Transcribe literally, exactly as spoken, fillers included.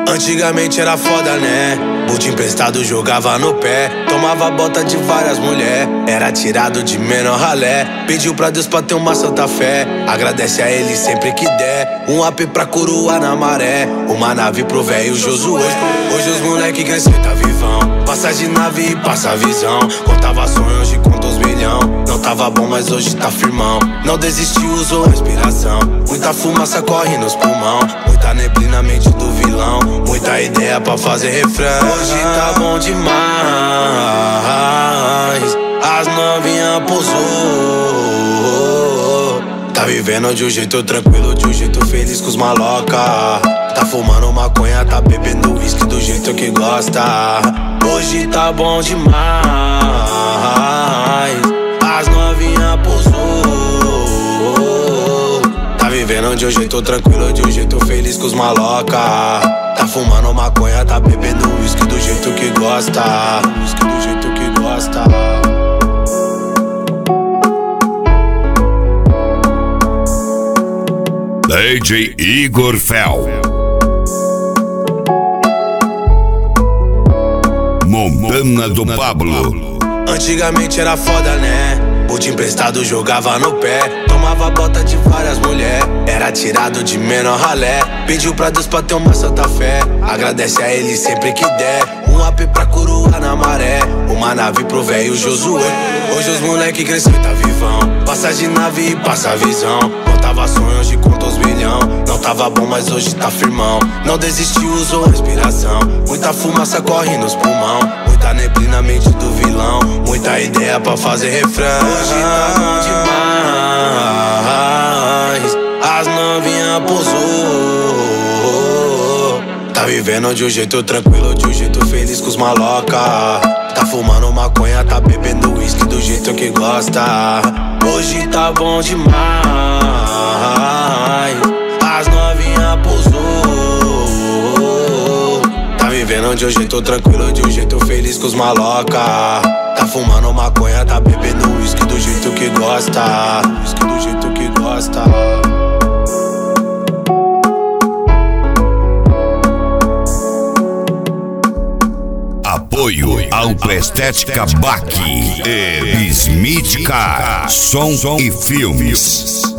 Antigamente era foda, né? Boot emprestado, jogava no pé. Tomava bota de várias mulher. Era tirado de menor ralé. Pediu pra Deus pra ter uma santa fé. Agradece a ele sempre que der. Um A P pra coroa na maré. Uma nave pro velho Josué. Hoje os moleque cresceu e tá vivão. Passa de nave e passa visão. Contava sonhos de contos milhão. Não tava bom, mas hoje tá firmão. Não desistiu, usou a inspiração. Muita fumaça corre nos pulmão. Muita neblina na mente do vilão. Muita ideia pra fazer refrão. Hoje tá bom demais. As novinhas pousou. Tá vivendo de um jeito tranquilo, de um jeito feliz com os maloca. Tá fumando maconha, tá bebendo whisky do jeito que gosta. Hoje tá bom demais. As novinhas pousou. Tá vivendo de um jeito tranquilo, de um jeito feliz com os maloca. Tá fumando maconha, tá bebendo whisky do jeito que gosta. Whisky do jeito que gosta. D J Igor Fel. Montana do Pablo. Antigamente era foda, né? Boot emprestado, jogava no pé. Tomava bota de várias mulher. Era tirado de menor ralé. Pediu pra Deus pra ter uma santa fé. Agradece a ele sempre que der. Um A P pra coroa na maré. Uma nave pro velho Josué. Hoje os moleque cresceu e tá vivão. Passa de nave e passa visão. Contava sonhos de contos milhão. Não tava bom, mas hoje tá firmão. Não desistiu, usou a inspiração. Muita fumaça corre nos pulmão. Muita neblina na mente do vilão. Muita ideia pra fazer refrão. Hoje tá bom demais. As novinhas pousou. Tá vivendo de um jeito tranquilo, de um jeito feliz com os maloca. Tá fumando maconha, tá bebendo whisky do jeito que gosta. Hoje tá bom demais. As novinhas pousou. Tá vivendo de um jeito tranquilo, de um jeito feliz com os maloca. Tá fumando maconha, tá bebendo whisky do jeito que gosta. Whisky do jeito que gosta. Apoio Autoestética Baque e Smith Car, som e filmes.